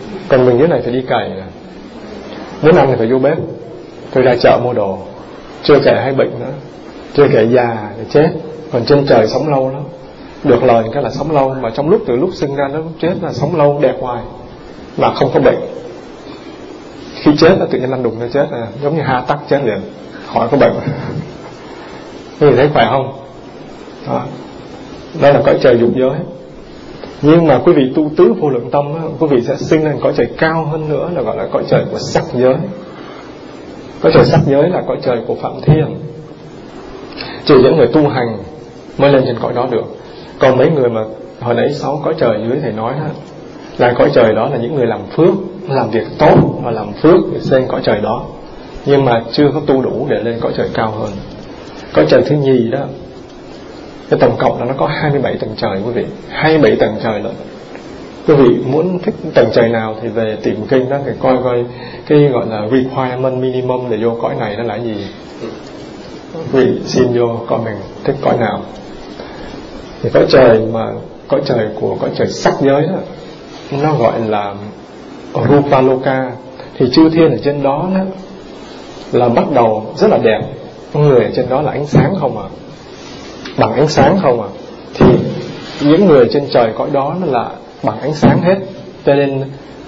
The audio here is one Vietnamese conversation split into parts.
Còn mình dưới này phải đi cày nè, muốn ăn thì phải vô bếp, phải ra chợ mua đồ, chưa kể hay bệnh nữa, chưa kể già thì chết. Còn trên trời sống lâu lắm, được lời cái là sống lâu, mà trong lúc từ lúc sinh ra đến lúc chết là sống lâu đẹp hoài mà không có bệnh. Khi chết là tự nhiên lăn đùng nó chết, giống như ha tắc chết liền, khỏi có bệnh. Quý vị thấy khỏe không? Đó là cõi trời dục giới. Nhưng mà quý vị tu tứ vô lượng tâm á, quý vị sẽ sinh lên cõi trời cao hơn nữa, là gọi là cõi trời của sắc giới. Cõi trời sắc giới là cõi trời của Phạm Thiên. Chỉ những người tu hành mới lên trên cõi đó được. Còn mấy người mà hồi nãy 6 cõi trời dưới thầy nói đó, là cõi trời đó là những người làm phước, làm việc tốt và làm phước để lên cõi trời đó, nhưng mà chưa có tu đủ để lên cõi trời cao hơn. Cõi trời thứ nhì đó, cái tổng cộng là nó có 27 tầng trời quý vị, 27 tầng trời lận. Quý vị muốn thích tầng trời nào thì về tìm kinh đó, thì coi cái gọi là requirement minimum để vô cõi này nó là gì. Quý vị xin vô coi mình thích cõi nào. Thì cõi trời mà cõi trời của cõi trời sắc giới đó, nó gọi là Rupaloka. Thì chư thiên ở trên đó là bắt đầu rất là đẹp. Người ở trên đó là ánh sáng không à, bằng ánh sáng không à. Thì những người trên trời cõi đó nó là bằng ánh sáng hết. Cho nên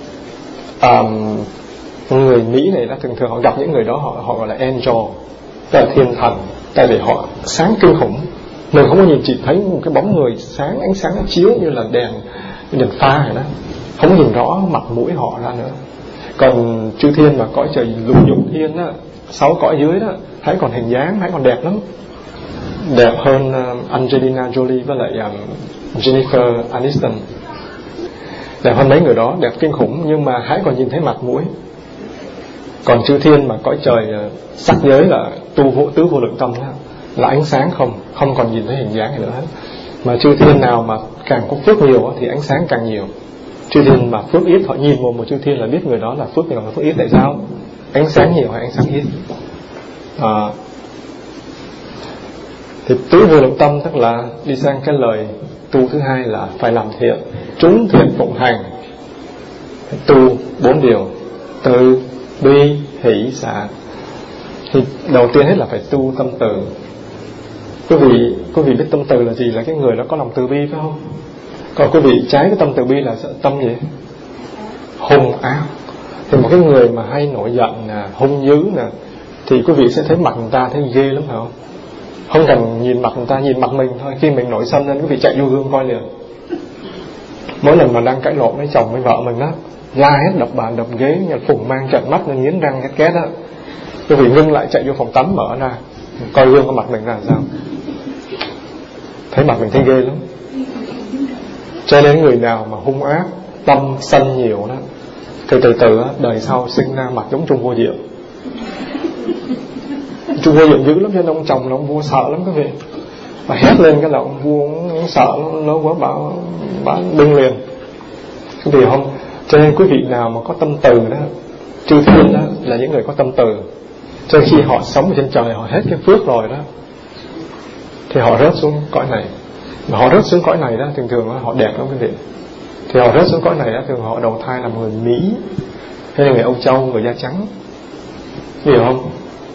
người Mỹ này thường thường họ gặp những người đó, họ gọi là angel, tức là thiên thần. Tại vì họ sáng kinh khủng, mình không có nhìn, chỉ thấy một cái bóng người sáng, ánh sáng nó chiếu như là đèn pha vậy đó, không có nhìn rõ mặt mũi họ ra nữa. Còn chư thiên mà cõi trời lục dục thiên á, 6 cõi dưới đó, thấy còn hình dáng, thấy còn đẹp lắm, đẹp hơn Angelina Jolie với lại Jennifer Aniston, đẹp hơn mấy người đó, đẹp kinh khủng, nhưng mà hãy còn nhìn thấy mặt mũi. Còn chư thiên mà cõi trời sắc giới là tứ vô lượng tâm đó, là ánh sáng không còn nhìn thấy hình dáng gì nữa hết. Mà chư thiên nào mà càng có phước nhiều thì ánh sáng càng nhiều. Chư thiên mà phước ít, họ nhìn một chư thiên là biết người đó là phước nhiều hay phước ít. Tại sao? Ánh sáng nhiều hay ánh sáng ít. Thì tứ vô lượng tâm tức là đi sang cái lời tu thứ hai là phải làm thiện, chúng thiện phụng hành, tu 4 điều: từ, bi, hỷ, xả. Thì đầu tiên hết là phải tu tâm từ. Quý vị biết tâm từ là gì? Là cái người đó có lòng từ bi phải không? Còn quý vị trái cái tâm từ bi là tâm gì? Hung ác. Thì một cái người mà hay nổi giận nè, hung dữ nè, thì quý vị sẽ thấy mặt người ta thấy ghê lắm phải không? Không cần nhìn mặt người ta, nhìn mặt mình thôi. Khi mình nổi sân lên, quý vị chạy vô gương coi liền. Mỗi lần mà đang cãi lộn với chồng với vợ mình đó, la hết, đập bàn đập ghế, phùng mang trợn mắt nên nghiến răng két đó, quý vị ngưng lại chạy vô phòng tắm mở ra coi gương có mặt mình ra làm sao. Thấy mặt mình thấy ghê lắm. Cho nên người nào mà hung ác, tâm sân nhiều đó, thì từ từ đời sau sinh ra mặt giống Trung Vô Diệu. Trung Vô Diệu dữ lắm, cho nên ông chồng là ông vua sợ lắm quý vị. Và hét lên cái là ông vua ông sợ, nó quá bảo bưng liền. Quý vị không? Cho nên quý vị nào mà có tâm từ đó, chư thiên đó là những người có tâm từ. Cho nên khi họ sống ở trên trời, họ hết cái phước rồi đó, thì họ rớt xuống cõi này. Mà họ rớt xuống cõi này đó, thường thường họ đẹp lắm quý vị. Thì họ rớt xuống cõi này đó, thường họ đầu thai làm người Mỹ hay là người Âu Châu, người da trắng, hiểu không?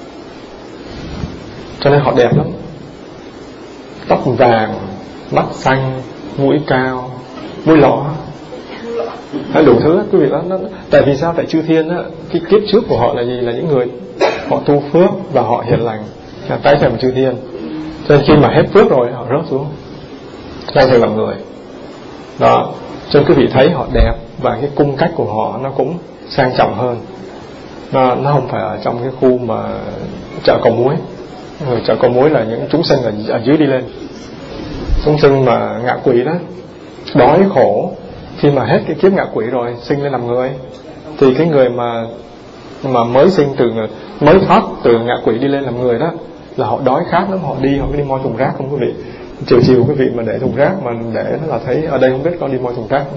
Cho nên họ đẹp lắm, tóc vàng, mắt xanh, mũi cao, mũi lõ, đủ thứ quý vị đó. Tại vì sao? Tại chư thiên á, cái kiếp trước của họ là gì? Là những người họ tu phước và họ hiền lành, là tái thành chư thiên. Cho nên khi mà hết phước rồi, họ rớt xuống tái thành làm người đó. Cho nên quý vị thấy họ đẹp, và cái cung cách của họ nó cũng sang trọng hơn. Nó không phải ở trong cái khu mà chợ Cầu Muối. Chợ Cầu Muối là những chúng sinh ở dưới đi lên, chúng sinh mà ngạ quỷ đó, đói khổ. Khi mà hết cái kiếp ngạ quỷ rồi, sinh lên làm người, thì cái người mà mới thoát từ ngạ quỷ đi lên làm người đó, là họ đói khát lắm, họ đi moi thùng rác không quý vị. Chiều quý vị mà để thùng rác mà để nó là thấy ở đây không biết con đi moi thùng rác.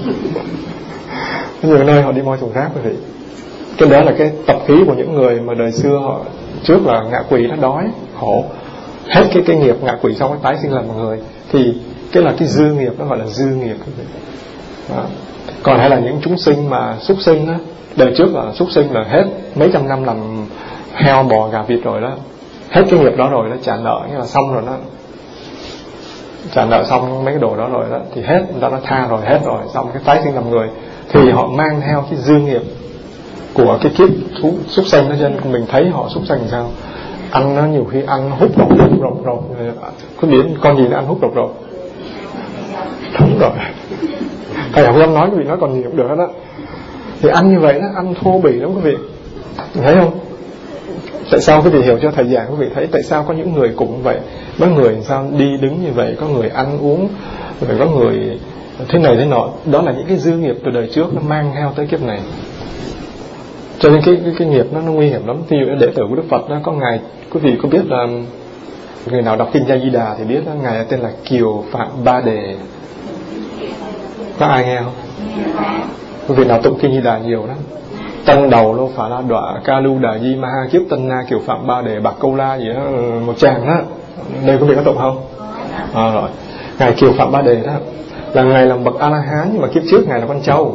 Nhiều nơi họ đi moi thùng rác quý vị. Cái đó là cái tập khí của những người mà đời xưa họ trước là ngạ quỷ, nó đói khổ, hết cái nghiệp ngạ quỷ xong tái sinh làm người. Thì cái là cái dư nghiệp, nó gọi là dư nghiệp quý vị. Đó. Còn hay là những chúng sinh mà súc sinh á, đời trước là súc sinh là hết mấy trăm năm làm heo bò gà vịt rồi đó, hết cái nghiệp đó rồi đó, trả nợ nghĩa là xong rồi đó, trả nợ xong mấy cái đồ đó rồi đó, thì hết, người ta đã tha rồi, hết rồi, xong cái tái sinh làm người, thì họ mang theo cái dư nghiệp của cái kiếp súc sinh đó. Cho nên mình thấy họ súc sinh sao ăn nó, nhiều khi ăn hút rộc có biến con gì nó ăn hút rộc đúng rồi, thầy không dám nói, quý vị nói còn gì cũng được hết đó. Thì ăn như vậy đó, ăn thô bỉ lắm quý vị, thấy không? Tại sao quý vị hiểu cho thầy giảng, quý vị thấy tại sao có những người cũng vậy, có người sao đi đứng như vậy, có người ăn uống, rồi có người thế này thế nọ. Đó là những cái dư nghiệp từ đời trước nó mang theo tới kiếp này. Cho nên cái nghiệp nó nguy hiểm lắm. Ví dụ đệ tử của Đức Phật đó, có ngài, quý vị có biết là người nào đọc kinh A Di Đà thì biết đó, ngài tên là Kiều Phạm Ba Đề. Có ai nghe không? Quý vị nào tụng kinh A Di Đà nhiều đó, tân đầu lô phả la đọa ca lu đà di ma ha kiếp tân na Kiều Phạm Ba Đề bạc câu la gì đó, một tràng đó. Đây quý vị có tụng không? Rồi ngài Kiều Phạm Ba Đề đó là ngài làm bậc A La Hán, nhưng mà kiếp trước ngài là con trâu,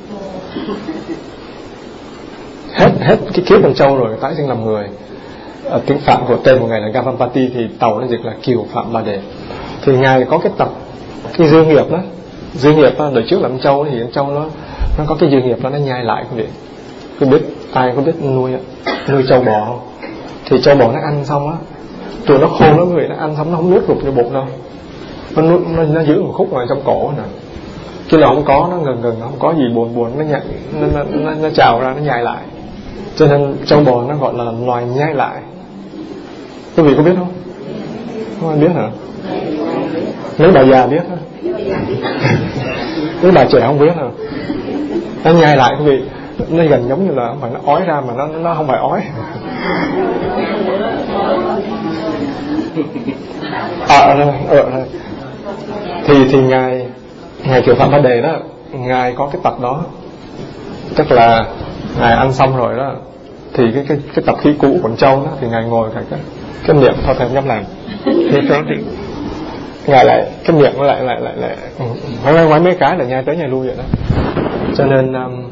hết cái kiếp con trâu rồi tái sinh làm người. Tiếng Phạn của tên của ngài là Gavampati, thì tàu nó dịch là Kiều Phạm Ba Đề. Thì ngài có cái tập cái dư nghiệp đó, dư nghiệp đó, đời trước làm trâu thì con trâu nó có cái dư nghiệp đó, nó nhai lại quý vị. Quý biết ai có biết nuôi trâu bò không? Thì trâu bò nó ăn xong á, tụi nó khôn lắm quý vị, nó ăn xong nó không nuốt rụt vô bụng đâu, nó giữ một khúc ngoài trong cổ nè. Khi nào không có, nó gần nó không có gì buồn nó trào ra, nó nhai lại. Cho nên trâu bò nó gọi là loài nhai lại. Quý vị có biết không? Không ai biết hả? Mấy bà già biết hả? Mấy bà trẻ không biết hả? Nó nhai lại quý vị, nó gần giống như là không phải nó ói ra, mà nó không phải ói. Thì ngài Kiều Phạm Ba Đề đó, ngài có cái tập đó, tức là ngài ăn xong rồi đó, thì cái tập khí cũ của trâu đó, thì ngài ngồi cái miệng thôi thầy không dám làm, thì ngài lại cái miệng nó lại quái mấy cái là nhai tới nhai lui vậy đó. Cho nên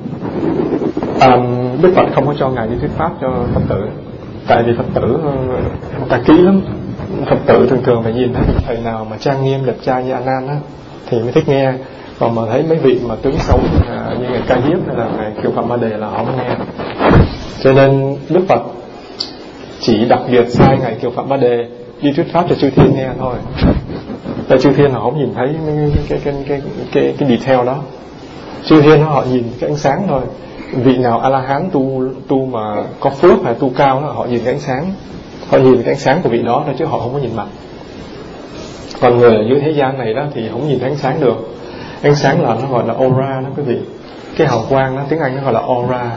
Đức Phật không có cho ngài đi thuyết pháp cho Phật tử, tại vì Phật tử người ta kỹ lắm. Phật tử thường phải nhìn thấy thầy nào mà trang nghiêm đẹp trai như A Nan á thì mới thích nghe, còn mà thấy mấy vị mà tướng xấu như ngài Ca Diếp hay là ngài Kiều Phạm Ba Đề là họ không nghe. Cho nên Đức Phật chỉ đặc biệt sai ngài Kiều Phạm Ba Đề đi thuyết pháp cho chư thiên nghe thôi. Tại chư thiên họ không nhìn thấy cái detail đó. Chư thiên họ nhìn cái ánh sáng thôi. Vị nào A La Hán tu mà có phước hay tu cao đó, họ nhìn cái ánh sáng, họ nhìn cái ánh sáng của vị đó thôi, chứ họ không có nhìn mặt. Còn người ở dưới thế gian này đó thì không nhìn thấy ánh sáng được. Ánh sáng là nó gọi là aura đó quý vị. Cái hào quang đó, tiếng Anh nó gọi là aura,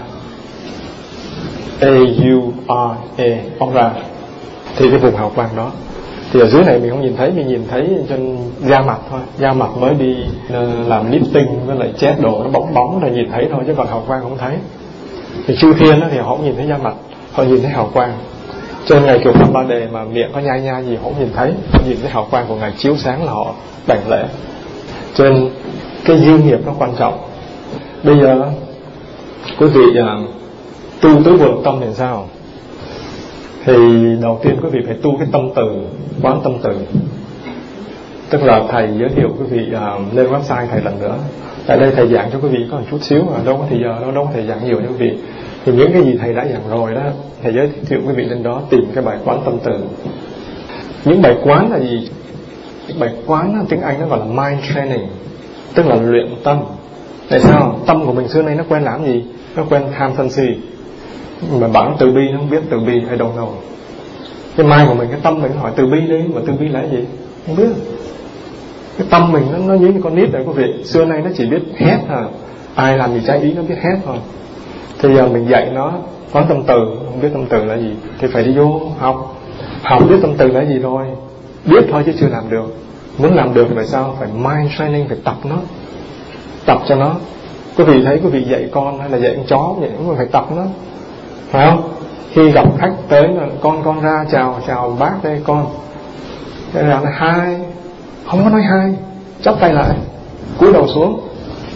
A-U-R-A, aura. Thì cái vùng hào quang đó thì ở dưới này mình không nhìn thấy, mình nhìn thấy trên da mặt thôi. Da mặt mới đi làm lifting với lại chết đồ nó bóng bóng rồi nhìn thấy thôi, chứ còn hào quang không thấy. Thì chư thiên đó thì họ không nhìn thấy da mặt, họ nhìn thấy hào quang. Trên ngài Kiều Phạm Ba Đề mà miệng có nhai gì họ không nhìn thấy, họ nhìn thấy hào quang của ngài chiếu sáng là họ đảnh lễ. Cho nên cái dư nghiệp nó quan trọng. Bây giờ quý vị tu tứ vô lượng tâm thì sao? Thì đầu tiên quý vị phải tu cái tâm từ, quán tâm từ. Tức là thầy giới thiệu quý vị lên website thầy lần nữa. Tại đây thầy giảng cho quý vị có một chút xíu mà đâu có thời giờ đâu có thể giảng nhiều cho quý vị. Thì những cái gì thầy đã giảng rồi đó, thầy giới thiệu quý vị lên đó tìm cái bài quán tâm từ. Những bài quán là gì? Bài quán tiếng Anh nó gọi là mind training, tức là luyện tâm. Tại sao? Tâm của mình xưa nay nó quen làm gì? Nó quen tham sân si. Mà bảo nó từ bi, nó không biết từ bi hay don't know. Cái mind của mình, cái tâm mình hỏi từ bi đi, mà từ bi là cái gì? Không biết. Cái tâm mình nó như con nít đấy quý vị. Xưa nay nó chỉ biết hét à, ai làm gì trái ý nó biết hét thôi. Thì giờ mình dạy nó quán tâm từ, không biết tâm từ là gì thì phải đi vô học biết tâm từ là gì rồi, biết thôi chứ chưa làm được. Muốn làm được thì phải sao? Phải mind training, phải tập nó, tập cho nó. Quý vị thấy quý vị dạy con hay là dạy con chó vậy, cũng phải tập nó, phải không? Khi gặp khách tới là con ra chào bác đây con, cái là hai, không có nói hai, chắp tay lại, cúi đầu xuống,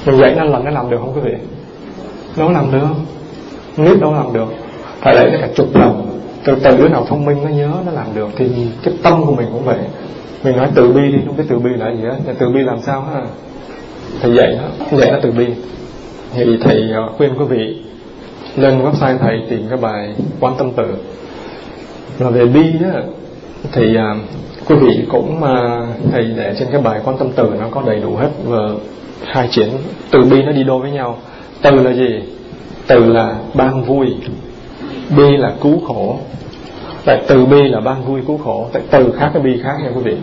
Mình dạy nó lần nó làm được không quý vị? Nó làm được, biết đâu làm được. Phải lấy cả chục lần. Từ đứa nào thông minh nó nhớ nó làm được. Thì cái tâm của mình cũng vậy. Mình nói từ bi đi, không biết từ bi là gì hết. Từ bi làm sao ha? Thầy dạy nó từ bi. Thì thầy khuyên quý vị lên website thầy tìm cái bài Quán Tâm Từ. Và về bi đó thì quý vị cũng thầy để trên cái bài Quán Tâm Từ nó có đầy đủ hết. Và hai chuyện từ bi nó đi đôi với nhau. Từ là gì? Từ là ban vui, bi là cứu khổ. Tại từ bi là ban vui cứu khổ. Tại từ khác cái bi khác nha quý vị.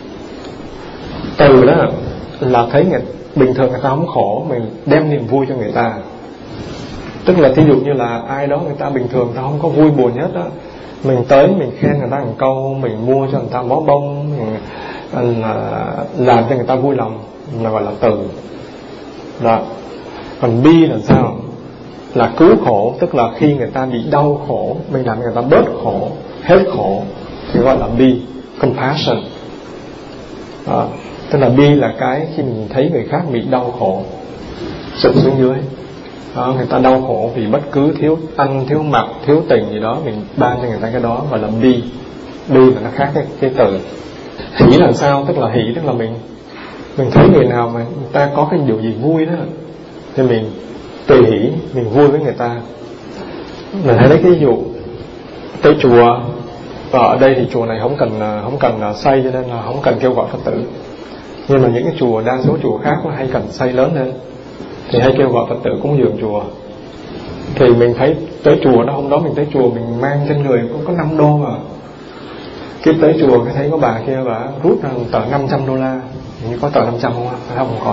Từ đó là thấy bình thường người ta không khổ, mình đem niềm vui cho người ta. Tức là thí dụ như là ai đó người ta bình thường ta không có vui buồn hết á, mình tới mình khen người ta một câu, mình mua cho người ta bó bông, mình làm cho người ta vui lòng, là gọi là từ đó. Còn bi là sao? Là cứu khổ. Tức là khi người ta bị đau khổ, mình làm người ta bớt khổ, hết khổ, thì gọi là bi, compassion đó. Tức là bi là cái khi mình thấy người khác bị đau khổ, sụp xuống dưới đó, người ta đau khổ vì bất cứ thiếu ăn, thiếu mặc, thiếu tình gì đó, mình ban cho người ta cái đó, gọi là bi. Bi là nó khác cái từ. Hỷ là sao? Tức là hỷ tức là mình thấy người nào mà người ta có cái điều gì vui đó thì mình tùy hỷ, mình vui với người ta. Mình hãy lấy cái ví dụ tới chùa, và ở đây thì chùa này không cần xây, cho nên là không cần kêu gọi Phật tử. Nhưng mà những cái chùa, đa số chùa khác nó hay cần xây lớn lên thì hay kêu gọi Phật tử cúng dường chùa. Thì mình thấy tới chùa đó, hôm đó mình tới chùa mình mang trên người cũng có 5 đô mà. Khi tới chùa cái thấy có bà kia bà rút ra tờ $500. Như có tờ 500 không? Không có.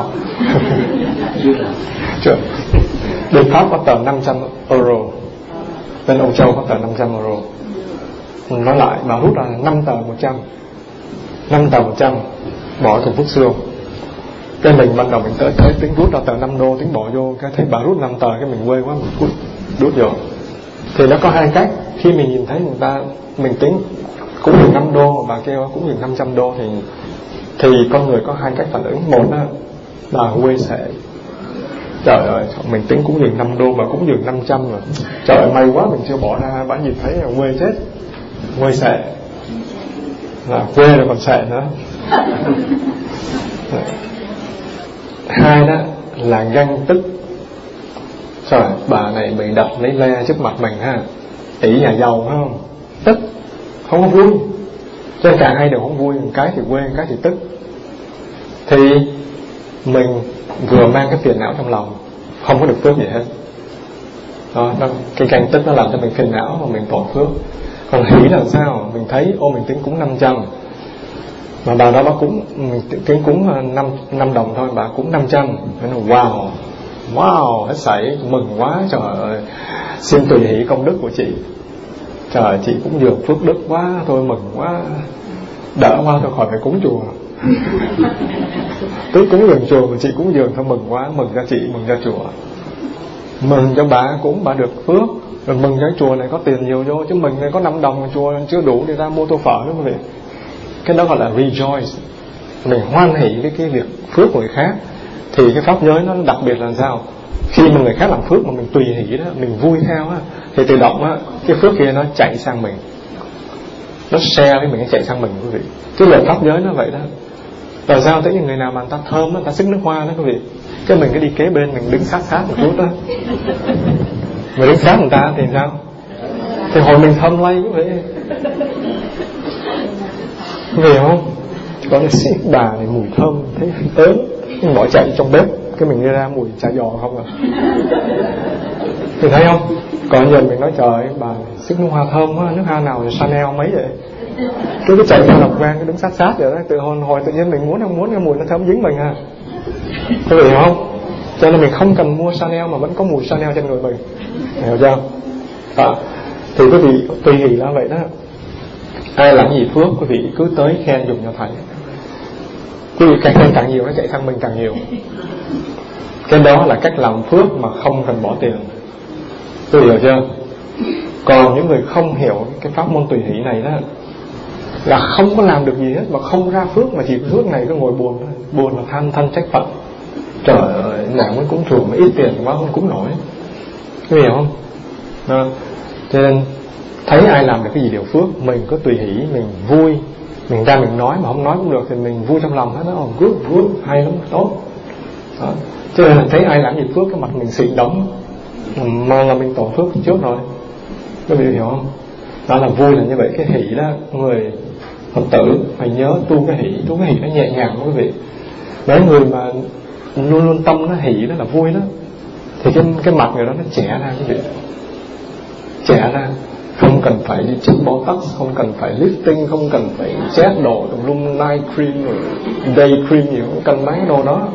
Chưa. Bên Pháp có tờ 500 euro, bên Âu Châu có tờ 500 euro. Nói lại bà rút ra 5 tờ 100, 5 tờ 100 bỏ thùng phước xương. Cái mình ban đầu mình tới tính rút ra tờ 5 đô, tính bỏ vô, cái thấy bà rút 5 tờ, cái mình quê quá, mình rút vô. Thì nó có hai cách. Khi mình nhìn thấy người ta, mình tính cũng được 5 đô, bà kêu cũng được 500 đô, thì con người có hai cách phản ứng. Một là quê sệ. Trời ơi, mình tính cũng được 5 đô mà cũng được 500 rồi. Trời ơi, may quá mình chưa bỏ ra, bà nhìn thấy là quê chết. Quê sệ. Là quê rồi còn sệ nữa. Hai đó là ganh tức. Trời, bà này bị đập lấy le trước mặt mình ha, ỷ nhà giàu phải không? Tức, không có vui. Cho nên cả hai đều không vui. Một cái thì quê, một cái thì tức. Thì mình vừa mang cái phiền não trong lòng, không có được phước gì hết đó. Cái ganh tức nó làm cho mình phiền não và mình tổn phước. Còn hỷ là sao? Mình thấy mình tính cúng 500, mà bà đó bà cúng, mình tính cúng 5 đồng thôi, bà cúng 500. Wow, hết sảy, mừng quá, trời ơi, xin tùy hỷ công đức của chị. Trời, chị cũng dường phước đức quá, tôi mừng quá, đỡ qua tôi khỏi phải cúng chùa. Tôi cúng dường chùa mà chị cúng dường, thôi mừng quá, mừng cho chị, mừng cho chùa, mừng cho bà cúng, bà được phước. Rồi mừng cho chùa này có tiền nhiều vô, chứ mình này có 5 đồng chùa chưa đủ để ra mua tô phở nữa quý vị. Cái đó gọi là rejoice. Mình hoan hỷ với cái việc phước của người khác. Thì cái pháp giới nó đặc biệt là sao? Khi mà người khác làm phước mà mình tùy hỷ đó, mình vui theo á, thì tự động á, cái phước kia nó chạy sang mình, nó share với mình, nó chạy sang mình quý vị. Cái lời pháp giới nó vậy đó. Rồi sao tới những người nào mà người ta thơm á, người ta xức nước hoa đó quý vị, cái mình cứ đi kế bên, mình đứng sát một chút đó. Mình đứng sát người ta thì sao? Thì hồi mình thơm lây quý vị. Vì không? Có cái xích bà này mùi thơm, thấy ớn, mình bỏ chạy trong bếp, cái mình đi ra mùi chả giò không à. Thì thấy không? Còn giờ mình nói trời, bà xích nước hoa thơm quá, nước hoa nào Chanel mấy vậy? Cứ chạy ra Lộc Vang, cứ đứng sát vậy đó. Từ hồi tự nhiên mình không muốn cái mùi nó thơm dính mình à. Quý vị hiểu không? Cho nên mình không cần mua Chanel mà vẫn có mùi Chanel trên người mình. Hiểu chưa? Thì quý vị tùy hỷ là vậy đó. Ai làm gì phước, quý vị cứ tới khen dùng cho thầy. Quý vị càng khen càng nhiều, nó chạy sang mình càng nhiều. Cái đó là cách làm phước mà không cần bỏ tiền. Quý vị hiểu chưa? Còn những người không hiểu cái pháp môn tùy hỷ này đó, là không có làm được gì hết, mà không ra phước, mà chỉ phước này cứ ngồi buồn thôi. Buồn là than thân trách phận. trời ơi, nàng mới cúng chùa mà ít tiền quá không cúng nổi, có hiểu không? Cho nên thấy ai làm được cái gì điều phước, mình có tùy hỷ, mình vui, mình ra mình nói, mà không nói cũng được thì mình vui trong lòng hết đó. Good, hay lắm, tốt đó. Cho nên là thấy ai làm gì phước, cái mặt mình xịn đóng mà là mình tổ phước trước rồi, các vị hiểu không? Đó là vui là như vậy. Cái hỷ đó, người Phật tử phải nhớ tu cái hỷ nó nhẹ nhàng quý vị. Mấy người mà luôn luôn tâm nó hỷ, đó là vui đó, thì cái mặt người đó nó trẻ ra quý vị, trẻ ra, không cần phải đi chích botox, không cần phải lifting, không cần phải chét đồ tùm lum, night cream rồi day cream gì, không cần mấy đồ đó,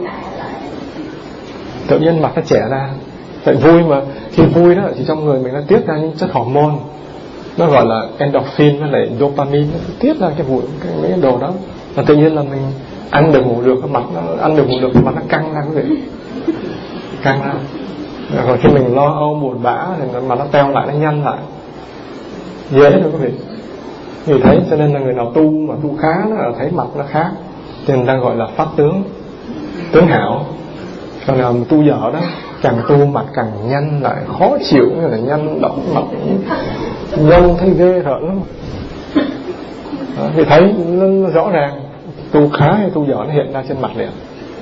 tự nhiên mặt nó trẻ ra. Tại vui mà, khi vui đó thì trong người mình nó tiết ra những chất hormone, nó gọi là endorphin với lại dopamine, nó tiết ra cái mấy cái đồ đó, và tự nhiên là mình ăn được ngủ được, cái mặt nó ăn được ngủ được, cái mặt nó căng ra quý vị, căng ra. Còn khi mình lo âu buồn bã thì mặt nó teo lại, nó nhăn lại, dễ thôi quý vị. Vì thấy cho nên là người nào tu mà tu khá là thấy mặt nó khác, cho nên đang gọi là pháp tướng hảo. Còn nào mà tu dở đó, càng tu mặt càng nhăn lại, khó chịu, như là nhăn động mặt, nhăn thấy ghê rợn lắm. Đó, thì thấy nó rõ ràng, tu khá hay tu dở nó hiện ra trên mặt liền.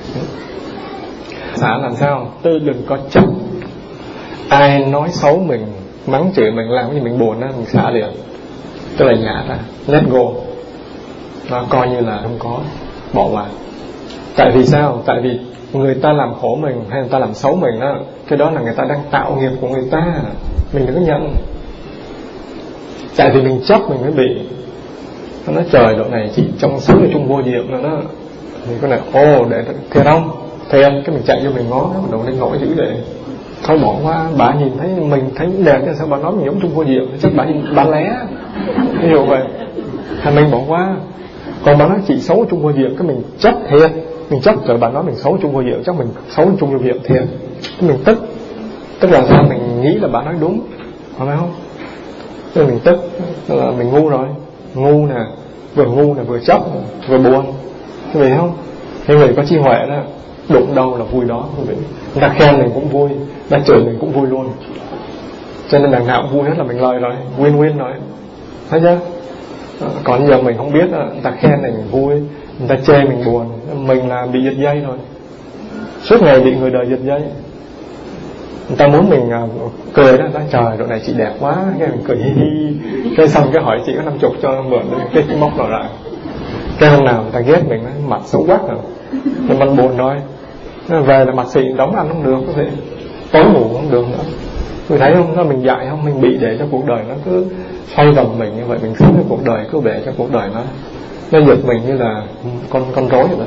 Xả làm sao? Tư đừng có chấp. Ai nói xấu mình, mắng chửi mình, làm cái gì mình buồn đó, mình xả liền, tức là nhả ra, let go. Nó coi như là không có, bỏ qua. Tại vì sao? Tại vì người ta làm khổ mình hay người ta làm xấu mình đó, cái đó là người ta đang tạo nghiệp của người ta, mình đừng có nhận. Tại vì mình chấp mình mới bị. Nó nói trời, độ này chỉ trong xứ ở chung vô diệm rồi đó, thì cái này để thiệt không thiệt, cái mình chạy vô mình ngó nó đầu lên nổi dữ để thôi bỏ qua. Bà nhìn thấy mình thấy đẹp thì sao bà nói mình giống chung vô diệm, chắc bà nhìn bà lé, ví dụ vậy, hay mình bỏ qua. Còn bà nói chị xấu chung vô diệm, cái mình chấp thiệt, mình chấp rồi bà nói mình xấu chung vô diệm, chắc mình xấu chung vô diệm thiệt, cái mình tức là sao? Mình nghĩ là bà nói đúng, phải không? Nên mình tức là mình ngu rồi, ngu nè, vừa chấp vừa buồn, quý vị không? Cái người có trí huệ đó, đụng đâu là vui đó, quý vị. Người ta khen mình cũng vui, người ta chửi mình cũng vui luôn, cho nên đằng nào cũng vui hết là mình lời rồi, win-win rồi, thấy chưa? Còn giờ mình không biết, người ta khen mình vui, người ta chê mình buồn, mình là bị giật dây rồi, suốt ngày bị người đời giật dây. Người ta muốn mình cười đó, ta trời độ này chị đẹp quá, cái mình cười hi hi, cái xong cái hỏi chị có 50 cho mượn, cái móc vào lại. Cái hôm nào người ta ghét mình, mặt xấu quắc rồi, mình mặt buồn thôi, về là mặt xịn đóng ăn không được, có thể tối ngủ không được nữa. Mình thấy không, nó mình dại không, mình bị để cho cuộc đời nó cứ xoay vòng mình như vậy, mình sống cho cuộc đời, cứ để cho cuộc đời nó giật mình như là con rối vậy đó.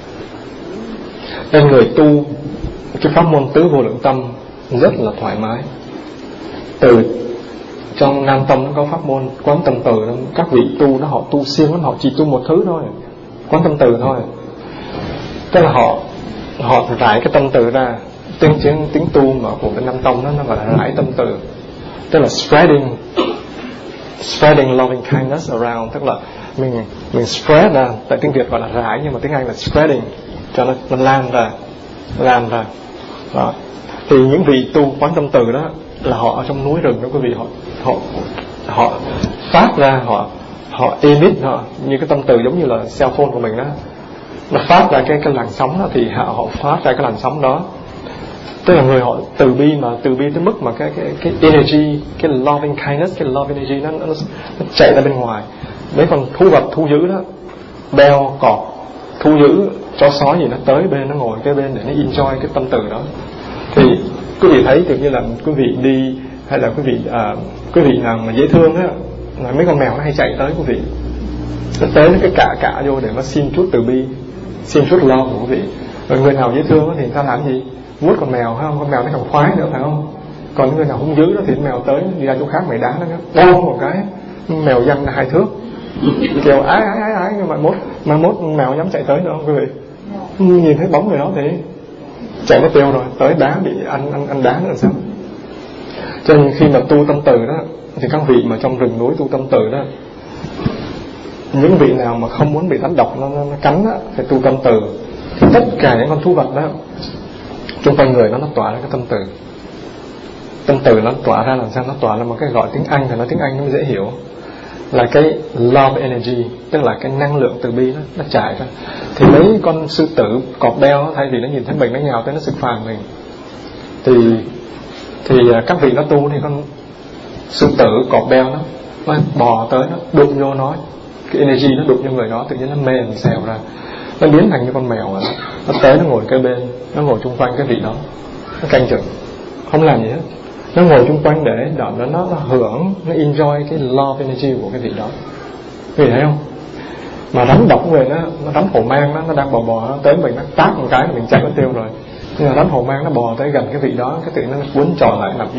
Nên người tu cái pháp môn tứ vô lượng tâm rất là thoải mái. Từ trong Nam Tông có pháp môn Quán Tâm Từ, các vị tu đó họ tu siêng lắm, họ chỉ tu một thứ thôi, Quán Tâm Từ thôi. Tức là họ rải cái tâm từ ra. Tiếng tu mà của cái Nam Tông đó, nó gọi là rải tâm từ, tức là spreading loving kindness around, tức là mình spread ra. Tại tiếng Việt gọi là rải, nhưng mà tiếng Anh là spreading, cho nó lan ra đó. Thì những vị tu Quán Tâm Từ đó là họ ở trong núi rừng đó quý vị, họ phát ra, họ emit, như cái tâm từ giống như là cell phone của mình đó, nó phát ra cái làn sóng đó, thì họ phát ra cái làn sóng đó. Tức là người họ từ bi, mà từ bi tới mức mà cái energy, cái loving kindness, cái love energy nó chạy ra bên ngoài. Mấy con thú vật thu giữ đó, beo, cọp, thu giữ, chó sói gì nó tới bên, nó ngồi cái bên để nó enjoy cái tâm từ đó. Thì quý vị thấy tự như là quý vị đi, hay là quý vị nào mà dễ thương á, là mấy con mèo nó hay chạy tới quý vị, nó tới nó cái cạ vô để nó xin chút từ bi, xin chút love của quý vị. Rồi người nào dễ thương thì người ta làm gì? Vuốt con mèo, hay không? Con mèo nó còn khoái nữa, phải không? Còn người nào hung dữ đó thì mèo tới đi ra chỗ khác mày đá nó, đau một cái, mèo văng là 2 thước, kêu ái, nhưng mà mốt mèo dám chạy tới nữa không quý vị? Nhìn thấy bóng người đó thì chạy nó tiêu rồi, tới đá bị ăn đá nữa là sao? Cho nên khi mà tu tâm từ đó, thì các vị mà trong rừng núi tu tâm từ đó, những vị nào mà không muốn bị rắn độc nó cắn đó, phải tu tâm từ. Thì tất cả những con thú vật đó Xung quanh người nó tỏa ra cái tâm từ. Tâm từ nó tỏa ra làm sao? Nó tỏa ra một cái gọi tiếng Anh, thì nói tiếng Anh nó mới dễ hiểu, là cái love energy, tức là cái năng lượng từ bi nó trải ra. Thì mấy con sư tử cọp đeo, thay vì nó nhìn thấy mình nó nhào tới nó sực phàn mình, thì các vị nó tu thì con sư tử cọp đeo nó bò tới, nó đụng vô nó, cái energy nó đụng vô người đó, tự nhiên nó mềm xèo ra, nó biến thành như con mèo rồi. Nó tới, nó ngồi kế bên, nó ngồi chung quanh cái vị đó, nó canh chừng, không làm gì hết. Nó ngồi chung quanh để đợi nó hưởng, nó enjoy cái love energy của cái vị đó. Quý vị thấy không? Mà rắn độc về nó rắn hổ mang nó đang bò nó tới mình, nó tát một cái mình chạy mất tiêu rồi. Nhưng mà rắn hổ mang nó bò tới gần cái vị đó, cái tự nó cuốn tròn lại nằm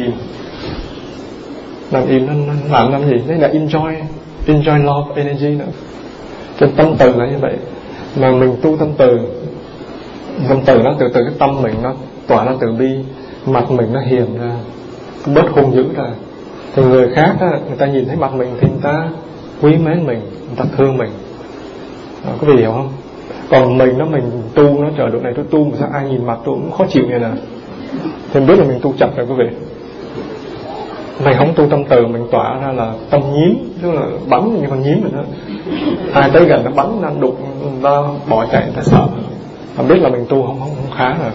im, nó làm gì? Đấy là enjoy love energy nữa. Trên tâm từ là như vậy. Mà mình tu tâm từ nó từ cái tâm mình nó tỏa ra từ bi, mặt mình nó hiền ra, bớt hung dữ ra, thì người khác á, người ta nhìn thấy mặt mình thì người ta quý mến mình, người ta thương mình. Có vị hiểu không? Còn mình tu nó trời độ này tôi tu mà sao ai nhìn mặt tôi cũng khó chịu như nè, thì biết là mình tu chậm rồi quý vị. Mình không tu tâm từ, mình tỏa ra là tâm nhím, tức là bắn như con nhím vậy đó. Ai tới gần nó bắn, nó đụng, nó bỏ chạy, người ta sợ. Mà biết là mình tu không khá rồi.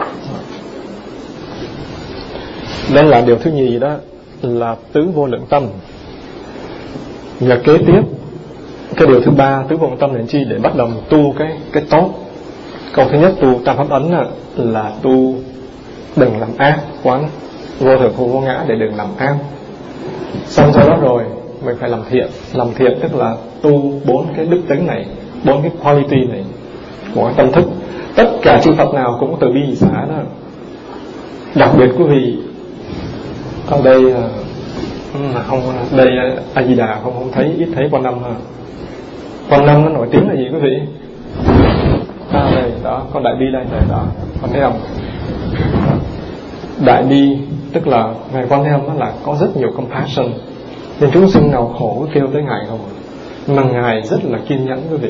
Đây là điều thứ nhì, đó là tứ vô lượng tâm. Và kế tiếp, cái điều thứ ba, tứ vô lượng tâm là chi? Để bắt đầu tu cái tốt. Câu thứ nhất tu tam pháp ấn là tu đừng làm ác, quán vô thường vô ngã để đừng làm ác. Xong sau đó rồi mình phải làm thiện. Làm thiện tức là tu 4 cái đức tính này, 4 cái quality này của tâm thức. Tất cả chư Phật nào cũng từ bi xả đó. Đặc biệt quý vị ở đây không, đây A Di Đà không thấy, ít thấy Quan Âm. Quan Âm nó nổi tiếng là gì quý vị? Đây đó, con đại bi đây đó, con thấy không? Đại bi tức là ngài Quan Âm đó là có rất nhiều compassion, nên chúng sinh nào khổ cứ kêu tới ngài không. Mà ngài rất là kiên nhẫn quý vị,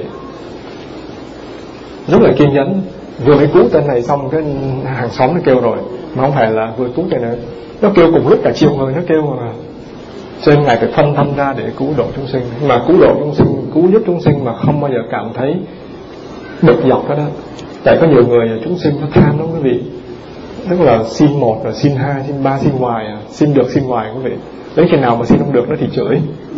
rất là kiên nhẫn. Vừa mới cứu tên này xong cái hàng xóm nó kêu rồi, mà không phải là vừa cứu tên này, nó kêu cùng lúc cả triệu người nó kêu mà. Cho nên ngài phải phân thân ra để cứu độ chúng sinh. Mà cứu độ chúng sinh, cứu giúp chúng sinh mà không bao giờ cảm thấy bực dọc đó. Tại có nhiều người chúng sinh nó tham lắm quý vị, tức là xin 1 rồi xin 2, xin 3, xin hoài, xin được xin hoài quý vị. Đến khi nào mà xin không được nó thì chửi.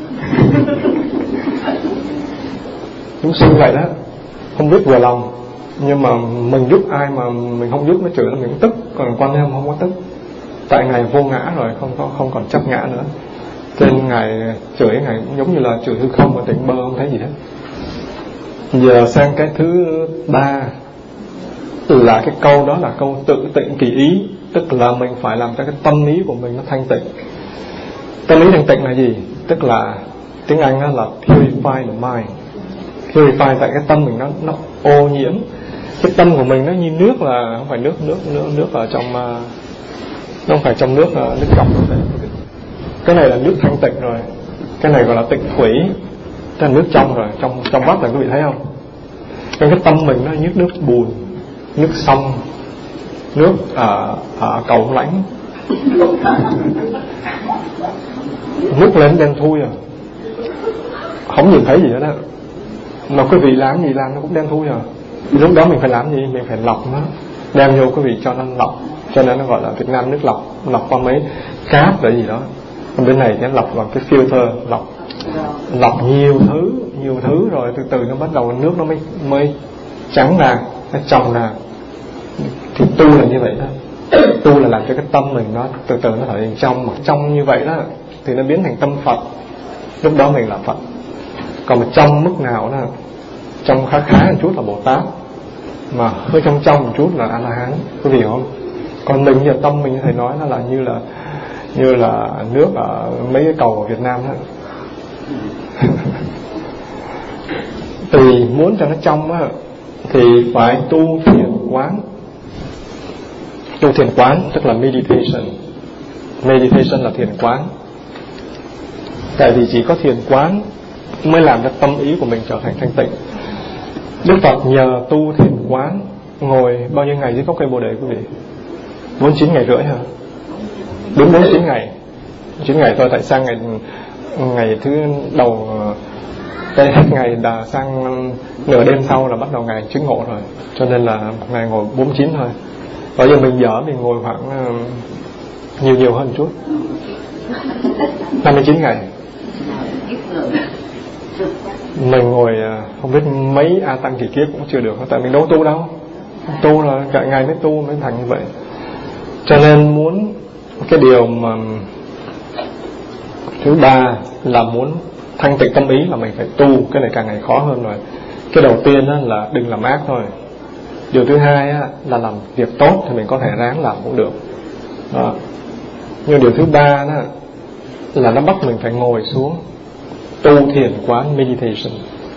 Chúng sinh vậy đó, không biết vừa lòng. Nhưng mà mình giúp ai mà mình không giúp nó chửi là mình cũng tức. Còn Quan Âm không có tức, tại ngài vô ngã rồi, không còn chấp ngã nữa. Cho nên ngài chửi, ngài giống như là chửi hư không mà tỉnh bơ, không thấy gì hết. Giờ sang cái thứ ba, là cái câu đó là câu tự tịnh kỳ ý. Tức là mình phải làm cho cái tâm ý của mình nó thanh tịnh. Tâm ý thanh tịnh là gì? Tức là tiếng Anh đó là purify the mind. Purify tại cái tâm mình nó ô nhiễm. Cái tâm của mình nó như nước, là không phải nước ở trong, nó không phải trong nước lọc. Cái này là nước thanh tịnh rồi. Cái này gọi là tịnh thủy, cái là nước trong rồi, trong vắt là quý vị thấy không? Cái tâm mình nó như nước bùn, nước sông, nước ở cầu lãnh. Nước lên đen thui à, không nhìn thấy gì nữa đó. Mà quý vị làm gì làm nó cũng đen thui à. Lúc đó mình phải làm gì? Mình phải lọc nó, đem vô quý vị cho nó lọc. Cho nên nó gọi là Việt Nam nước lọc qua mấy cát rồi gì đó. Còn bên này nó lọc bằng cái filter, lọc nhiều thứ rồi từ từ nó bắt đầu nước nó mới trắng ra, nó trong ra. Thì tu là như vậy đó. Tu là làm cho cái tâm mình nó từ từ nó trở thành trong. Mà trong như vậy đó thì nó biến thành tâm Phật. Lúc đó mình là Phật. Còn mà trong mức nào đó, trong khá một chút là Bồ Tát, mà hơi trong một chút là A-la-hán. Có hiểu không? Còn mình giờ tâm mình thầy nói nó là như là nước ở mấy cái cầu ở Việt Nam đó. Thì muốn cho nó trong á thì phải tu thiền quán. Tu thiền quán tức là meditation. Meditation là thiền quán. Tại vì chỉ có thiền quán mới làm cho tâm ý của mình trở thành thanh tịnh. Đức Phật nhờ tu thiền quán ngồi bao nhiêu ngày dưới gốc cây Bồ Đề quý vị? 49 ngày rưỡi hả? Đúng 49 ngày. 9 ngày thôi, tại sang ngày thứ đầu tới hết ngày là sang nửa đêm sau là bắt đầu ngày chứng ngộ rồi, cho nên là ngày ngồi 49 thôi. Bây giờ mình dở mình ngồi khoảng nhiều hơn chút, 59 ngày. Mình ngồi không biết mấy A Tăng kỳ kiếp cũng chưa được, tại mình đâu tu đâu. Tu là cả ngày mới tu mới thành như vậy. Cho nên muốn cái điều mà thứ ba là muốn thanh tịnh tâm ý là mình phải tu. Cái này càng ngày khó hơn rồi. Cái đầu tiên là đừng làm ác thôi. Điều thứ hai là làm việc tốt thì mình có thể ráng làm cũng được đó. Nhưng điều thứ ba là nó bắt mình phải ngồi xuống tu thiền quán meditation.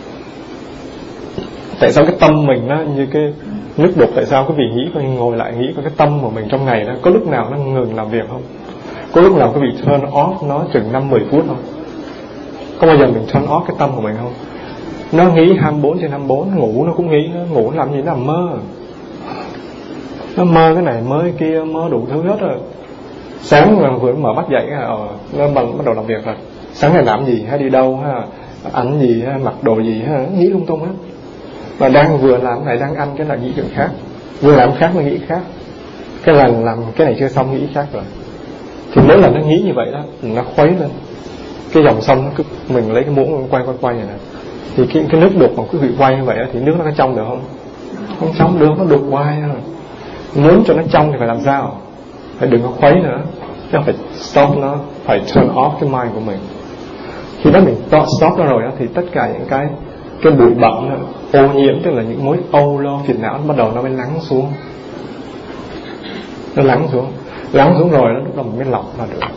Tại sao cái tâm mình như cái nước đục? Tại sao quý vị nghĩ coi, ngồi lại nghĩ coi cái tâm của mình trong ngày đó có lúc nào nó ngừng làm việc không? Có lúc nào quý vị turn off nó chừng 5-10 phút không? Có bao giờ mình turn off cái tâm của mình không? Nó nghĩ 24/24, ngủ nó cũng nghĩ, nó ngủ làm gì, nó nằm mơ. Nó mơ cái này mơ cái kia, mơ đủ thứ hết rồi. Sáng là vừa mở mắt dậy nó bắt đầu làm việc rồi. Sáng này làm gì, hay đi đâu, hay ăn gì, hay mặc đồ gì, hay nghĩ lung tung hết. Mà đang vừa làm này, đang ăn cái là nghĩ chuyện khác, vừa làm khác mới nghĩ khác. Cái là làm cái này chưa xong nghĩ khác rồi. Thì mỗi lần nó nghĩ như vậy đó, nó khuấy lên cái dòng sông, nó cứ mình lấy cái muỗng quay vậy nè. Thì cái nước đục mà quý vị quay như vậy đó, thì nước nó có trong được không? Không trong được, nó đục hoài rồi. Muốn cho nó trong thì phải làm sao? Phải đừng có khuấy nữa, chứ phải stop nó, phải turn off cái mind của mình. Khi đó mình stop nó rồi đó, thì tất cả những cái bụi bặm ô nhiễm, tức là những mối âu lo phiền não, bắt đầu nó mới lắng xuống. Nó lắng xuống rồi nó lúc đó mình mới lọc ra được.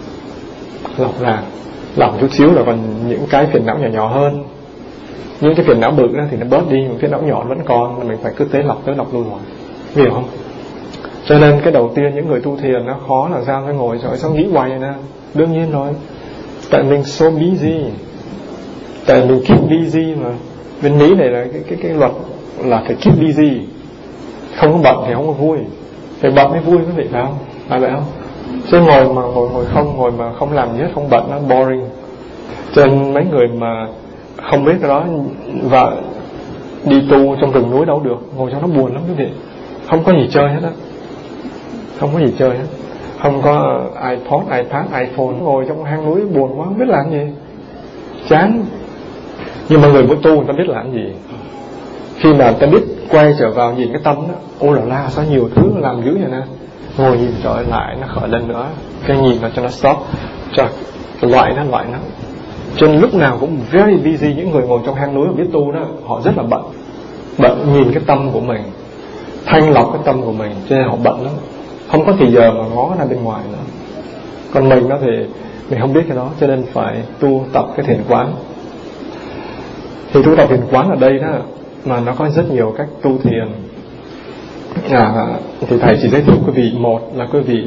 Lọc chút xíu rồi còn những cái phiền não nhỏ hơn. Những cái phiền não bự đó thì nó bớt đi, những phiền não nhỏ vẫn còn, mình phải cứ tế lọc tới lọc lui hoài. Hiểu không? Cho nên cái đầu tiên những người tu thiền nó khó là sao? Nó ngồi rồi sao nghĩ hoài vậy nè? Đương nhiên rồi, tại mình so busy, tại mình keep busy mà. Bên Mỹ này là cái luật là phải keep busy, không có bận thì không có vui, phải bận mới vui quý vị, phải không? Phải vậy không? Chứ ngồi mà không làm gì hết, không bận, nó boring. Cho nên mấy người mà không biết cái đó và đi tu trong rừng núi đâu được, ngồi cho nó buồn lắm quý vị. Không có gì chơi hết á, không có gì chơi hết, không có iPod, iPad, iPhone, ngồi trong hang núi buồn quá, không biết làm gì, chán. Nhưng mà người muốn tu người ta biết làm gì. Khi mà ta biết quay trở vào nhìn cái tâm đó, ô là la sao nhiều thứ làm dữ vậy nè, ngồi nhìn trở lại nó khởi lên nữa, cái nhìn nó cho nó stop, cho loại nó. Cho nên lúc nào cũng very busy. Những người ngồi trong hang núi mà biết tu đó, họ rất là bận nhìn cái tâm của mình, thanh lọc cái tâm của mình, cho nên họ bận lắm, không có thì giờ mà ngó ra bên ngoài nữa. Còn mình đó thì mình không biết cái đó, cho nên phải tu tập cái thiền quán. Thì tu tập thiền quán ở đây đó mà nó có rất nhiều cách tu thiền. Thì thầy chỉ giới thiệu quý vị, một là quý vị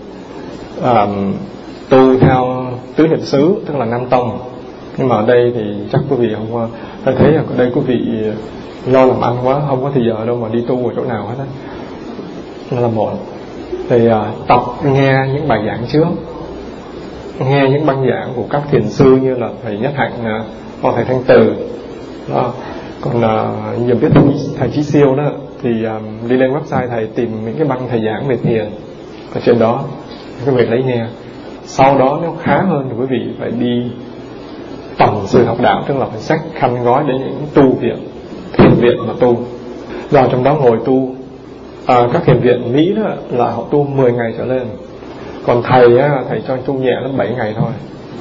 tu theo tứ niệm xứ, tức là Nam Tông. Nhưng mà ở đây thì chắc quý vị không, thầy thấy ở đây quý vị lo làm ăn quá, không có thì giờ đâu mà đi tu ở chỗ nào hết á. Đó là một. Thì tập nghe những bài giảng trước, nghe những băng giảng của các thiền sư như là thầy Nhất Hạnh hoặc thầy Thanh Từ đó. Còn nhiều biết thầy Chí Siêu đó thì đi lên website thầy tìm những cái băng thầy giảng về thiền ở trên đó, quý vị lấy nghe. Sau đó nếu khá hơn thì quý vị phải đi tầm sư học đạo, tức là phải xách khăn gói đến những tu viện, thiền viện mà tu. Vào trong đó ngồi tu. Các thiền viện Mỹ đó là họ tu 10 ngày trở lên. Còn thầy cho tu nhẹ lắm 7 ngày thôi.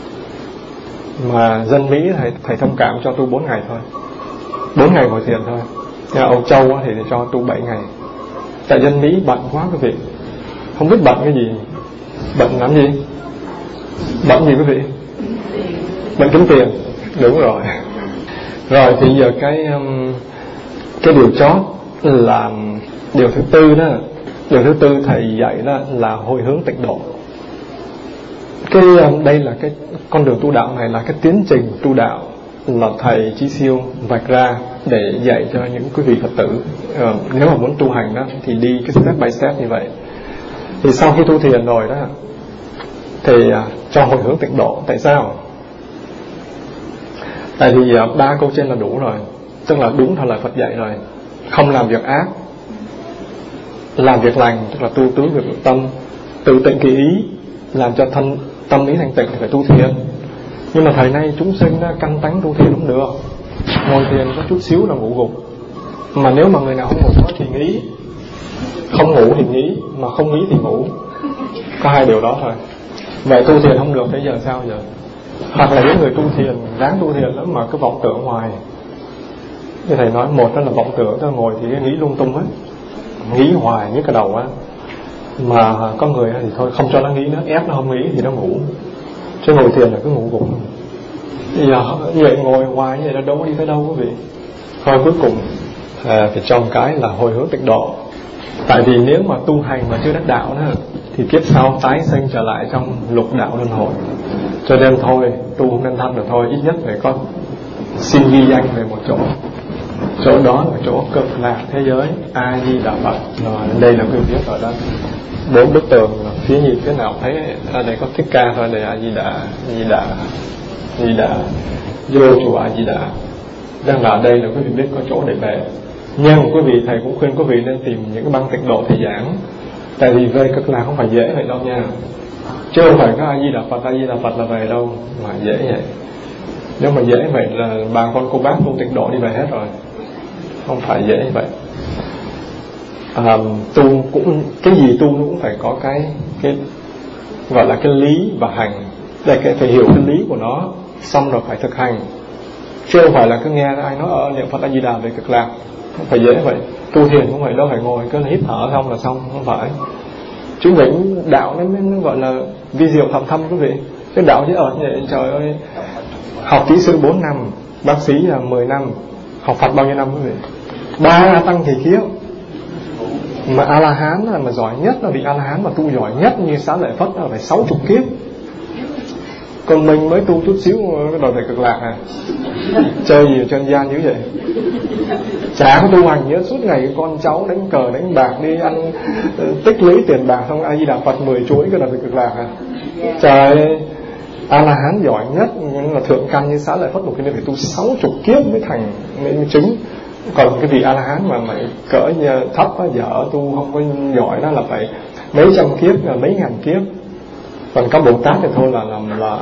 Mà dân Mỹ thầy thông cảm cho tu 4 ngày thôi, 4 ngày ngồi thiền thôi. Nhưng Âu Châu thì cho tu 7 ngày. Tại dân Mỹ bận quá quý vị, không biết bận cái gì. Bận làm gì? Bận gì quý vị? Bận kiếm tiền. Đúng rồi. Rồi thì giờ cái điều chót là điều thứ tư đó. Điều thứ tư thầy dạy đó là hồi hướng tịnh độ. Đây là cái con đường tu đạo này, là cái tiến trình tu đạo là thầy Chí Siêu vạch ra để dạy cho những quý vị Phật tử nếu mà muốn tu hành đó thì đi cái step by step như vậy. Thì sau khi tu thiền rồi đó thì cho hồi hướng tịnh độ. Tại sao? Tại vì 3 câu trên là đủ rồi, tức là đúng theo lời Phật dạy rồi. Không làm việc ác, làm việc lành, tức là tu tứ việc nội tâm, tự tịnh kỳ ý, làm cho tâm ý thanh tịnh thì phải tu thiền. Nhưng mà thời nay chúng sinh căng tánh tu thiền không được, ngồi thiền có chút xíu là ngủ gục. Mà nếu mà người nào không ngủ thì nghĩ, không ngủ thì nghĩ, mà không nghĩ thì ngủ. Có 2 điều đó thôi. Vậy tu thiền không được, bây giờ sao giờ? Hoặc là những người tu thiền, ráng tu thiền lắm mà cứ vọng tưởng hoài. Như thầy nói, một đó là vọng tưởng, ta ngồi thì nghĩ lung tung á, nghĩ hoài, nhức cái đầu á. Mà có người thì thôi không cho nó nghĩ nữa, ép nó không nghĩ thì nó ngủ. Chứ ngồi thiền là cứ ngủ gục. Bây giờ vậy ngồi hoài như vậy là đâu có đi tới đâu quý vị. Thôi cuối cùng phải trong cái là hồi hướng tịnh độ. Tại vì nếu mà tu hành mà chưa đắc đạo đó thì kiếp sau tái sinh trở lại trong lục đạo luân hồi. Cho nên thôi tu không nên thân được thôi, ít nhất phải có xin ghi danh về một chỗ. Chỗ đó là chỗ cực lạc thế giới A Di Đà Phật. Rồi đây là quý vị biết rồi đó. 4 bức tường phía nhìn phía nào thấy ở đây có Thích Ca thôi, đây A Di Đà, Di Đà, Di Đà, vô chùa A Di Đà. Đang là đây là quý vị biết có chỗ để về. Nhưng quý vị, thầy cũng khuyên quý vị nên tìm những cái băng tịnh độ thầy giảng. Tại vì về cực lạc không phải dễ vậy đâu nha. Chứ không phải có A Di Đà Phật, A Di Đà Phật là về đâu mà dễ vậy. Nếu mà dễ vậy là bà con cô bác tu tịnh độ đi về hết rồi. Không phải dễ như vậy. Tu cũng cái gì tu nó cũng phải có cái gọi là cái lý và hành. Để phải hiểu cái lý của nó, xong rồi phải thực hành. Chứ không phải là cứ nghe ai nói niệm Phật A Di Đà về cực lạc. Không phải dễ vậy. Tu thiền cũng vậy, đâu phải ngồi cứ hít thở xong là xong, không phải. Chứ vậy đạo nó gọi là vi diệu thầm thâm quý vị. Cái đạo chứ ở như vậy, trời ơi, học kỹ sư 4 năm, bác sĩ là 10 năm, học Phật bao nhiêu năm quý vị? 3 tăng kỳ kiếp. Mà A-la-hán là mà giỏi nhất, là vị A-la-hán mà tu giỏi nhất như Xá Lợi Phất là phải 60 kiếp. Còn mình mới tu chút xíu cái đòi về cực lạc à. Chơi gì trên gian dữ vậy? Chả có tu hành nhớ, suốt ngày con cháu đánh cờ đánh bạc đi ăn tích lũy tiền bạc, xong A Di Đà Phật 10 chuỗi cái đòi về cực lạc à. Trời ơi, A-la-hán giỏi nhất là thượng căn như Xá Lợi Phất một cái phải tu 60 kiếp mới thành mới chứng. Còn cái vị A-la-hán mà cỡ thấp dở tu không có giỏi đó là phải mấy trăm kiếp, mấy ngàn kiếp. Còn các Bồ Tát thì thôi là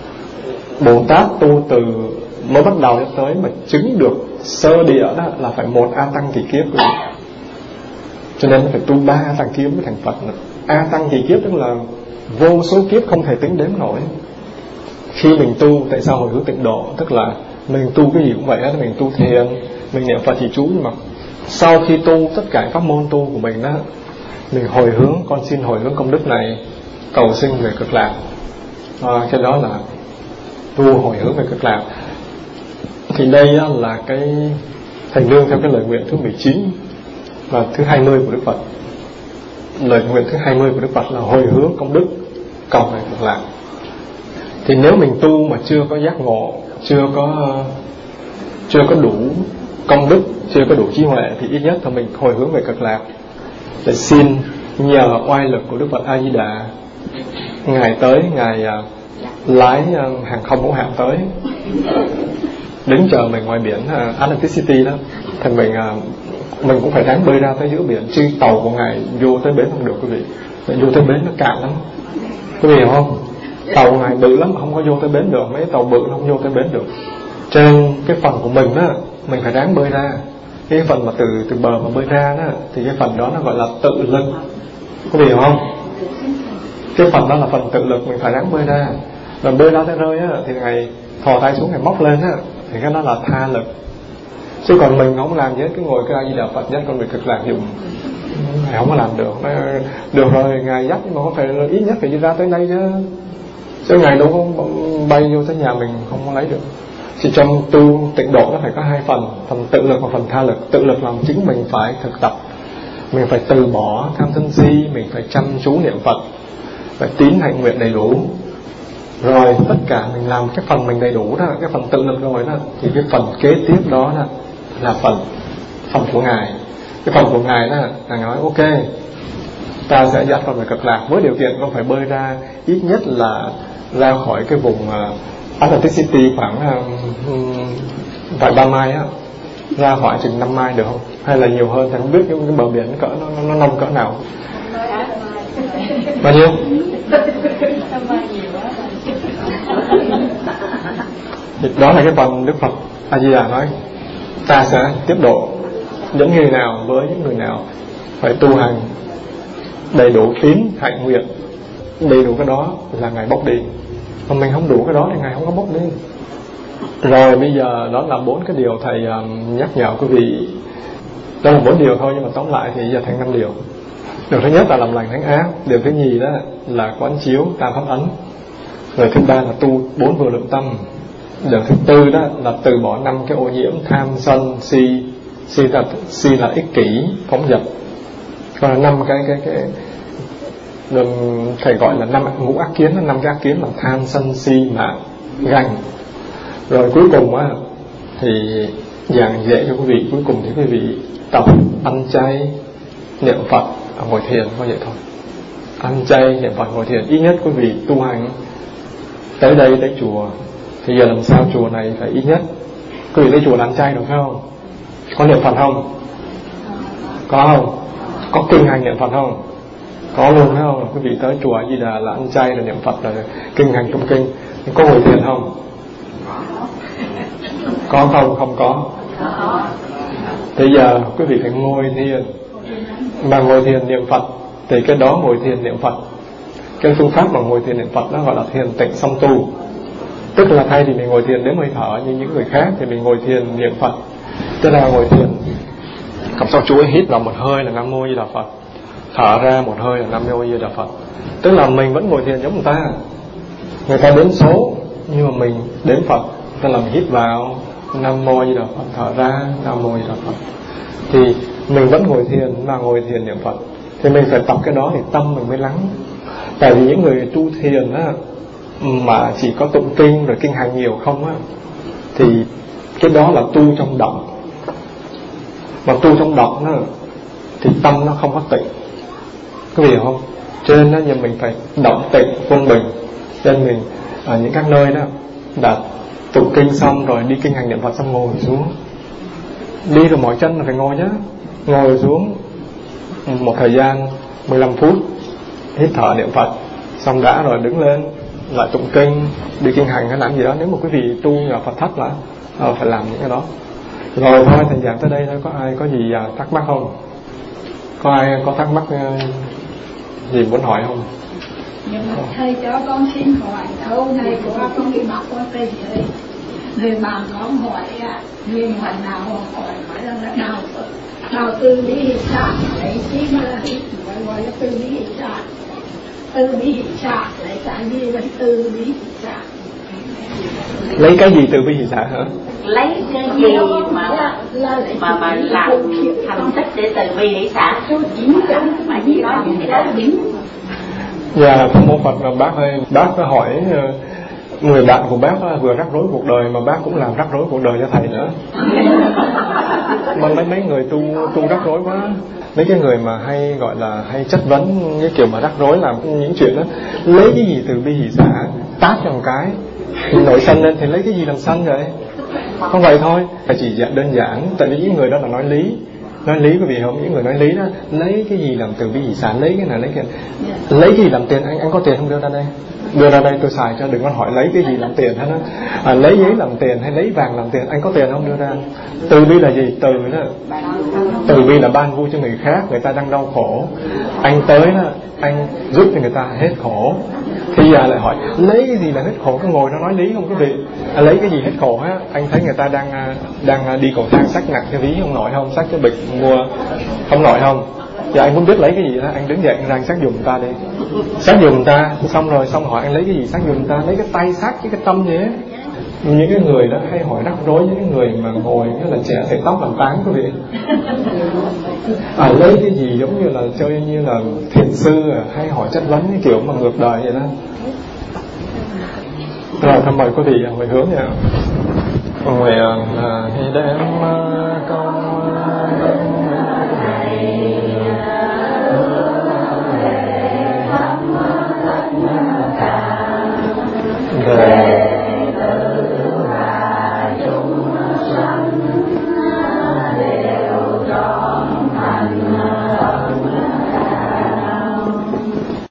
Bồ Tát tu từ mới bắt đầu tới mà chứng được sơ địa đó là phải 1 A Tăng kỳ kiếp rồi. Cho nên phải tu 3 A Tăng kiếp mới thành Phật nữa. A Tăng kỳ kiếp tức là vô số kiếp không thể tính đếm nổi. Khi mình tu, tại sao hồi hướng tịnh độ? Tức là mình tu cái gì cũng vậy hết. Mình tu thiền, mình niệm Phật trì chú, nhưng mà sau khi tu tất cả pháp môn tu của mình đó, mình hồi hướng, con xin hồi hướng công đức này cầu sinh về cực lạc. Cái đó là tu hồi hướng về cực lạc. Thì đây là cái thành nương theo cái lời nguyện thứ 19 và thứ 20 của Đức Phật. Lời nguyện thứ 20 của Đức Phật là hồi hướng công đức cầu về cực lạc. Thì nếu mình tu mà chưa có giác ngộ, chưa có đủ công đức, chưa có đủ trí huệ, thì ít nhất là mình hồi hướng về cực lạc để xin nhờ oai lực của Đức Phật A Di Đà, Ngài tới, Ngài lái hàng không mẫu hạm tới, đứng chờ mình ngoài biển Atlantic City đó, thì mình cũng phải ráng bơi ra tới giữa biển, chứ tàu của Ngài vô tới bến không được quý vị. Vô tới bến nó cạn lắm quý vị hiểu không? Tàu của Ngài bự lắm, không có vô tới bến được. Mấy tàu bự nó không vô tới bến được. Cho nên cái phần của mình đó, mình phải ráng bơi ra. Cái phần mà từ bờ mà bơi ra đó, thì cái phần đó nó gọi là tự lực, quý vị hiểu không? Cái phần đó là phần tự lực, mình phải ráng bơi ra. Rồi bơi ra tới rơi á, thì Ngài thò tay xuống, Ngài móc lên á, thì cái đó là tha lực. Chứ còn mình không làm gì hết, cứ ngồi cái A Di Đà Phật dắt con về cực lạc dùng, Ngài không có làm được. Được rồi, Ngài dắt nhưng mà không phải ít nhất phải đi ra tới đây chứ Ngài đâu có bay vô tới nhà mình không có lấy được. Thì trong tu tịnh độ nó phải có 2 phần, phần tự lực và phần tha lực. Tự lực là chính mình phải thực tập, mình phải từ bỏ tham sân si, mình phải chăm chú niệm Phật, phải tín hạnh nguyện đầy đủ. Rồi tất cả mình làm cái phần mình đầy đủ đó, cái phần tự lực rồi đó, thì cái phần kế tiếp đó là phần của Ngài. Cái phần của Ngài đó là Ngài nói ok, ta sẽ dắt con về Cực Lạc, với điều kiện con phải bơi ra ít nhất là ra khỏi cái vùng Atlantic City khoảng vài ba mai á, ra khỏi chừng 5 mai được không? Hay là nhiều hơn? Thầy không biết cái bờ biển cỡ nó nông cỡ nào. Bao nhiêu? Đó là cái phần Đức Phật A Di Đà nói ta sẽ tiếp độ những người nào với những người nào phải tu hành đầy đủ tín hạnh nguyện, đầy đủ cái đó là Ngài bốc đi. Mà mình không đủ cái đó thì Ngài không có bốc đi. Rồi bây giờ đó là 4 cái điều thầy nhắc nhở quý vị. Đó là 4 điều thôi, nhưng mà tóm lại thì giờ thành 5 điều. Điều thứ nhất là làm lành thánh ác. Điều thứ nhì đó là quán chiếu tam pháp ấn. Rồi thứ ba là tu 4 vô lượng tâm. Điều thứ tư đó là từ bỏ 5 cái ô nhiễm tham sân si. Si là ích kỷ phóng dật. Còn là 5 cái thầy gọi là 5 ngũ ác kiến. 5 cái ác kiến là tham sân si mạng ganh. Rồi cuối cùng á thì giảng dễ cho quý vị. Cuối cùng thì quý vị tập ăn chay, niệm Phật, ngồi thiền, có vậy thôi. Ăn chay, niệm Phật, ngồi thiền. Ít nhất quý vị tu hành tới đây, tới chùa. Thì giờ làm sao chùa này phải ít nhất quý vị tới chùa là ăn chay được không? Có niệm Phật không? Có không? Có kinh hành niệm Phật không? Có luôn phải không? Quý vị tới chùa A Di Đà là ăn chay rồi niệm Phật rồi kinh hành trong kinh. Có ngồi thiền không? Có không? Không có. Thì giờ quý vị phải ngồi thiền. Mà ngồi thiền niệm Phật thì cái đó ngồi thiền niệm Phật, cái phương pháp mà ngồi thiền niệm Phật đó gọi là thiền tịnh song tu. Tức là thay vì mình ngồi thiền đếm hơi thở như những người khác thì mình ngồi thiền niệm Phật. Tức là ngồi thiền cầm sao chuỗi, hít vào một hơi là Nam Mô Di Đà Phật, thở ra một hơi là Nam Mô Di Đà Phật. Tức là mình vẫn ngồi thiền giống người ta. Người ta đếm số nhưng mà mình đếm Phật. Tức là mình hít vào Nam Mô Di Đà Phật, thở ra Nam Mô Di Đà Phật. Thì mình vẫn ngồi thiền mà ngồi thiền niệm Phật. Thì mình phải tập cái đó thì tâm mình mới lắng. Tại vì những người tu thiền á mà chỉ có tụng kinh rồi kinh hành nhiều không á, thì cái đó là tu trong động. Mà tu trong động á thì tâm nó không có tịnh. Có hiểu không? Cho nên á, mình phải động tịnh quân bình. Cho nên mình ở những các nơi đó đã tụng kinh xong rồi đi kinh hành niệm Phật xong ngồi xuống. Đi rồi mỏi chân là phải ngồi nhá. Ngồi xuống một thời gian 15 phút, hít thở niệm Phật, xong đã rồi đứng lên lại tụng kinh, đi kinh hành hay làm gì đó. Nếu mà quý vị tu nhà Phật thất là phải làm những cái đó. Rồi thôi, thành giảng tới đây thôi. Có ai có gì thắc mắc không? Có ai có thắc mắc gì muốn hỏi không? Nhưng mà thầy cho con xin hỏi, câu này của con đi học qua đây rồi. Người bà con hỏi người ngoài nào hỏi rằng là đào từ bi hỷ xả, lấy chi mà là gọi là từ bi hỷ xả. Từ bi hỷ xả, lấy cái gì là từ bi hỷ xả? Lấy cái gì từ bi hỷ xả hả? Lấy cái gì mà làm thành tích để từ bi hỷ xả? Mà gì đó những cái đó đúng. Dạ, Pháp Môn Phật là bác ơi, bác có hỏi người bạn của bác vừa rắc rối cuộc đời mà bác cũng làm rắc rối cuộc đời cho thầy nữa. Mà mấy người tu rắc rối quá. Mấy cái người mà hay gọi là hay chất vấn cái kiểu mà rắc rối làm những chuyện đó, lấy cái gì từ bi hỷ xả? Tát cho một cái nổi sân lên thì lấy cái gì làm sân vậy? Không vậy thôi. Phải chỉ đơn giản. Tại vì những người đó là nói lý quý vị không? Những người nói lý đó, lấy cái gì làm từ bi hỷ xả? Lấy cái này lấy cái này. Lấy cái gì làm tiền? Anh có tiền không? Đưa ra đây. Đưa ra đây tôi xài cho. Đừng có hỏi lấy cái gì làm tiền hết á. Lấy giấy làm tiền hay lấy vàng làm tiền? Anh có tiền không? Đưa ra. Từ bi là gì? Từ bi là ban vui cho người khác. Người ta đang đau khổ, anh tới đó, anh giúp cho người ta hết khổ. Thì giờ lại hỏi lấy cái gì là hết khổ? Cái ngồi nó nói lý không quý vị? Lấy cái gì hết khổ á? Anh thấy người ta đang đi cầu thang xách nặng cái ví không nổi không? Xách cái bịch mua không nổi không? Giờ anh muốn biết lấy cái gì đó, anh đứng dậy anh ra anh xách giùm ta đi. Xách giùm ta, xong hỏi anh lấy cái gì xách giùm ta? Lấy cái tay xách với cái tâm gì á. Những cái người đó hay hỏi rắc rối, những cái người mà ngồi như là trẻ thể tóc làm tán quý vị. Lấy cái gì giống như là chơi như là thiền sư hay hỏi chất vấn cái kiểu mà ngược đời vậy đó. Rồi thăm mời quý vị hồi hướng nha. Nguyện hy đem công